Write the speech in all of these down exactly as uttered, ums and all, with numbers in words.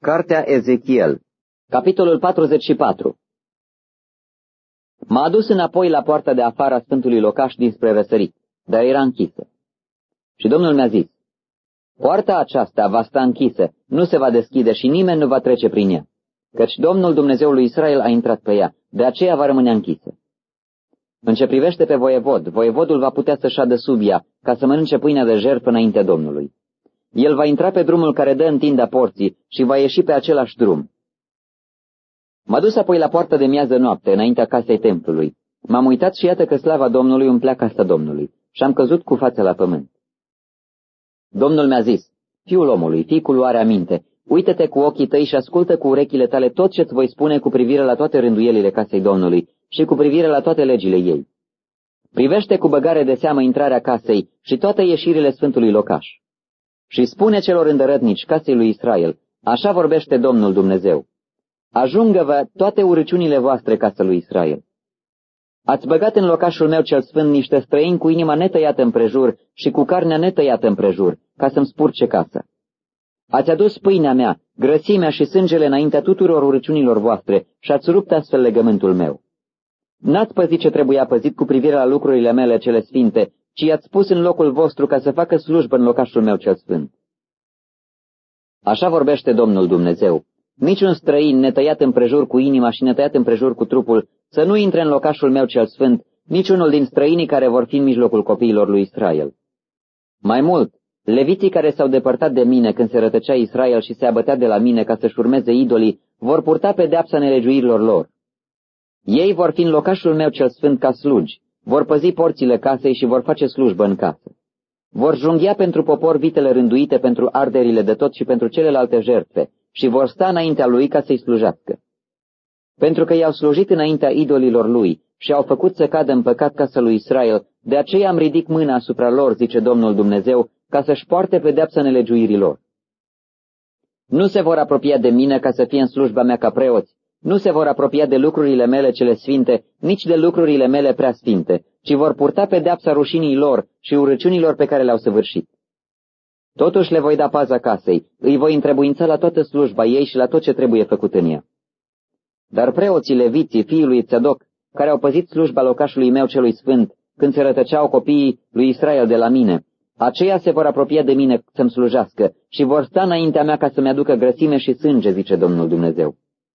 Cartea Ezechiel, capitolul patruzeci și patru. M-a adus înapoi la poarta de afară a sfântului locaș dinspre răsărit, dar era închisă. Și Domnul mi-a zis, poarta aceasta va sta închisă, nu se va deschide și nimeni nu va trece prin ea, căci Domnul Dumnezeul lui Israel a intrat pe ea, de aceea va rămâne închisă. În ce privește pe voievod, voievodul va putea să șadă sub ea, ca să mănânce pâinea de jertfă înaintea Domnului. El va intra pe drumul care dă în tinda porții și va ieși pe același drum. M-a dus apoi la poarta de miază noapte, înaintea casei templului. M-am uitat și iată că slava Domnului umplea casa Domnului și am căzut cu fața la pământ. Domnul mi-a zis, fiul omului, fii cu luare aminte, uită-te cu ochii tăi și ascultă cu urechile tale tot ce-ți voi spune cu privire la toate rânduielile casei Domnului și cu privire la toate legile ei. Privește cu băgare de seamă intrarea casei și toate ieșirile sfântului locaș. Și spune celor îndărătnici casei lui Israel, așa vorbește Domnul Dumnezeu. Ajungă-vă toate urăciunile voastre, casă lui Israel. Ați băgat în locașul meu cel sfânt niște străini cu inima netăiată împrejur și cu carnea netăiată împrejur, ca să-mi spurce casa. Ați adus pâinea mea, grăsimea și sângele înaintea tuturor urăciunilor voastre și ați rupt astfel legământul meu. N-ați păzit ce trebuia păzit cu privire la lucrurile mele cele sfinte, ci i-ați pus în locul vostru ca să facă slujbă în locașul meu cel sfânt. Așa vorbește Domnul Dumnezeu. Niciun străin netăiat împrejur cu inima și netăiat împrejur cu trupul să nu intre în locașul meu cel sfânt, niciunul din străinii care vor fi în mijlocul copiilor lui Israel. Mai mult, leviții care s-au depărtat de mine când se rătăcea Israel și se abătea de la mine ca să-și urmeze idolii, vor purta pedeapsa nelegiuirilor lor. Ei vor fi în locașul meu cel sfânt ca slugi, vor păzi porțile casei și vor face slujbă în casă. Vor junghia pentru popor vitele rânduite pentru arderile de tot și pentru celelalte jertfe și vor sta înaintea lui ca să-i slujească. Pentru că i-au slujit înaintea idolilor lui și au făcut să cadă în păcat casa lui Israel, de aceea am ridic mâna asupra lor, zice Domnul Dumnezeu, ca să-și poarte pedeapsa nelegiuirilor. Nu se vor apropia de mine ca să fie în slujba mea ca preoți, nu se vor apropia de lucrurile mele cele sfinte, nici de lucrurile mele prea sfinte, ci vor purta pedeapsa rușinii lor și urăciunilor pe care le-au săvârșit. Totuși le voi da paza casei, îi voi întrebuința la toată slujba ei și la tot ce trebuie făcut în ea. Dar preoții leviții fiului Țadoc, care au păzit slujba locașului meu celui sfânt, când se rătăceau copiii lui Israel de la mine, aceia se vor apropia de mine să-mi slujească și vor sta înaintea mea ca să-mi aducă grăsime și sânge, zice Domnul Dumnezeu.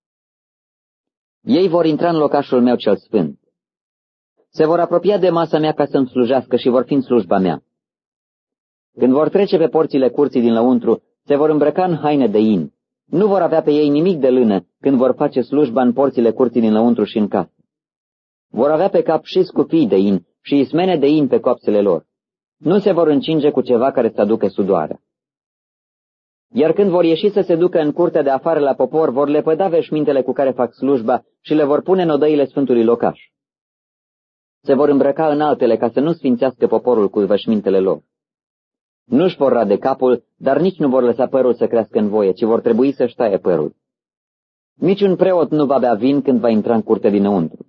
Ei vor intra în locașul meu cel sfânt. Se vor apropia de masa mea ca să-mi slujească și vor fi în slujba mea. Când vor trece pe porțile curții din lăuntru, se vor îmbrăca în haine de in. Nu vor avea pe ei nimic de lână când vor face slujba în porțile curții din lăuntru și în casă. Vor avea pe cap și scufii de in și ismene de in pe coapsele lor. Nu se vor încinge cu ceva care să aducă sudoarea. Iar când vor ieși să se ducă în curtea de afară la popor, vor lepăda veșmintele cu care fac slujba și le vor pune în odăile sfântului locaș. Se vor îmbrăca în altele ca să nu sfințească poporul cu veșmintele lor. Nu-și vor rade capul, dar nici nu vor lăsa părul să crească în voie, ci vor trebui să-și taie părul. Niciun preot nu va bea vin când va intra în curte dinăuntru.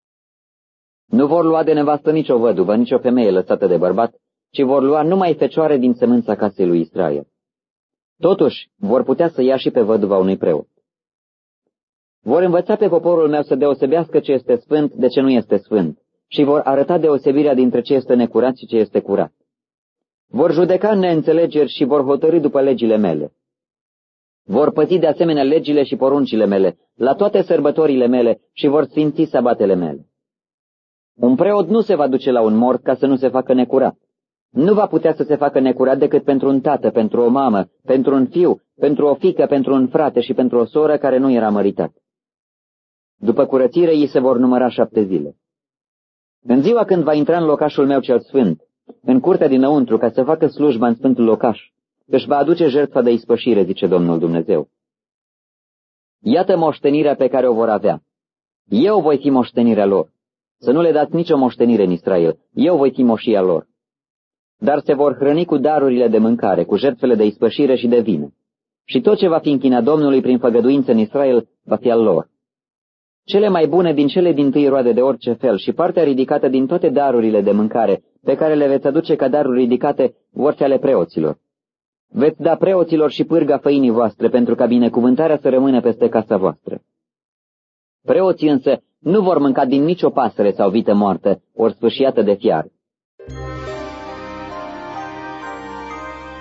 Nu vor lua de nevastă nicio văduvă, nicio femeie lăsată de bărbat, ci vor lua numai fecioare din sămânța casei lui Israel. Totuși, vor putea să ia și pe văduva unui preot. Vor învăța pe poporul meu să deosebească ce este sfânt de ce nu este sfânt și vor arăta deosebirea dintre ce este necurat și ce este curat. Vor judeca neînțelegeri și vor hotărî după legile mele. Vor păzi de asemenea legile și poruncile mele, la toate sărbătorile mele și vor sfinți sabatele mele. Un preot nu se va duce la un mort ca să nu se facă necurat. Nu va putea să se facă necurat decât pentru un tată, pentru o mamă, pentru un fiu, pentru o fiică, pentru un frate și pentru o soră care nu era măritat. După curățire ei se vor număra șapte zile. În ziua când va intra în locașul meu cel sfânt, în curtea dinăuntru, ca să facă slujba în sfântul locaș, își va aduce jertfa de ispășire, zice Domnul Dumnezeu. Iată moștenirea pe care o vor avea. Eu voi fi moștenirea lor. Să nu le dați nicio moștenire în Israel. Eu voi fi moșia lor. Dar se vor hrăni cu darurile de mâncare, cu jertfele de ispășire și de vină. Și tot ce va fi închinat Domnului prin făgăduință în Israel va fi al lor. Cele mai bune din cele dintâi roade de orice fel și partea ridicată din toate darurile de mâncare pe care le veți aduce ca daruri ridicate vor fi ale preoților. Veți da preoților și pârga făinii voastre pentru ca binecuvântarea să rămână peste casa voastră. Preoții însă nu vor mânca din nicio pasăre sau vită moartă, ori sfâșiată de fiar,